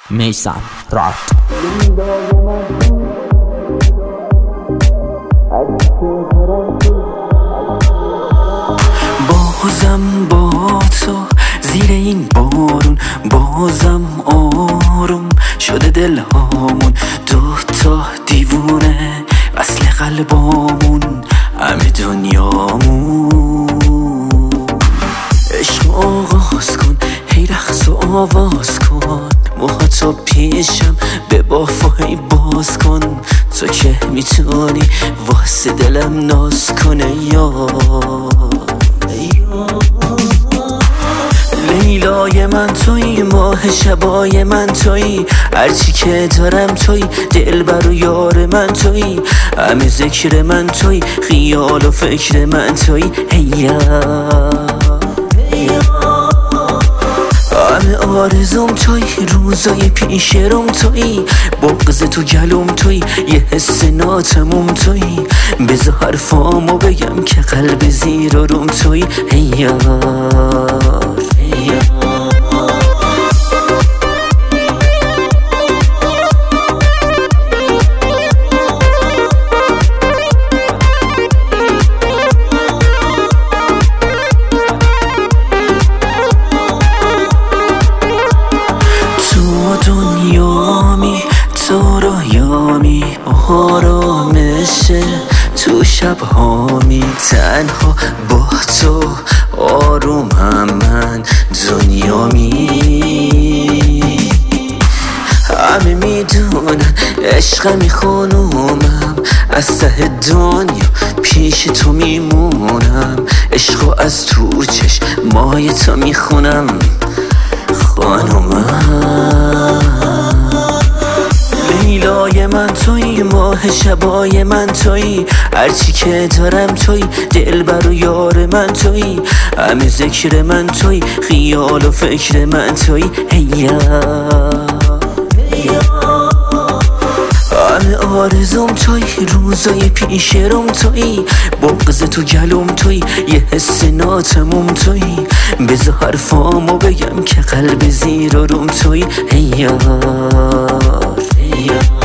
میثم راد. بازم با تو زیر این بارون، بازم آروم شده دلهامون، دوتا دیوونه وصل قلبامون، همه دنیامون. عشق آغاز کن، هی رقص و آواز کن، موهاتو پیشم به بافایی باز کن، تو که میتونی واسه دلم ناز کنه یا لیلای من توی، ماه شبای من توی، هرچی که دارم توی، دلبر و یار من توی، همه ذکر من توی، خیال و فکر من توی، هیا همه آرزوم توی، روزای پیش روم توی، بغض تو گلوم توی، یه حس ناتموم توی، بذار حرفامو بگم که قلب زیر و روم توی، هیا تو رویامی، آرامشه تو شبهامی، تنها با تو آرومم من دنیامی. همه میدونن عشقمی خانومم، از ته دنیا پیش تو میمونم، عشقو از تو چشمای تو میخونم خانومم. لیلای من توی، ماه شبای من توی، هرچی که دارم توی، دلبر و یار من توی، همه ذکر من توی، خیال و فکر من توی، هیا همه آرزوم توی، روزای پیش روم توی، بغض تو گلوم توی، یه حس ناتموم توی، بذار حرفامو بگم که قلب زیر و روم توی، هیا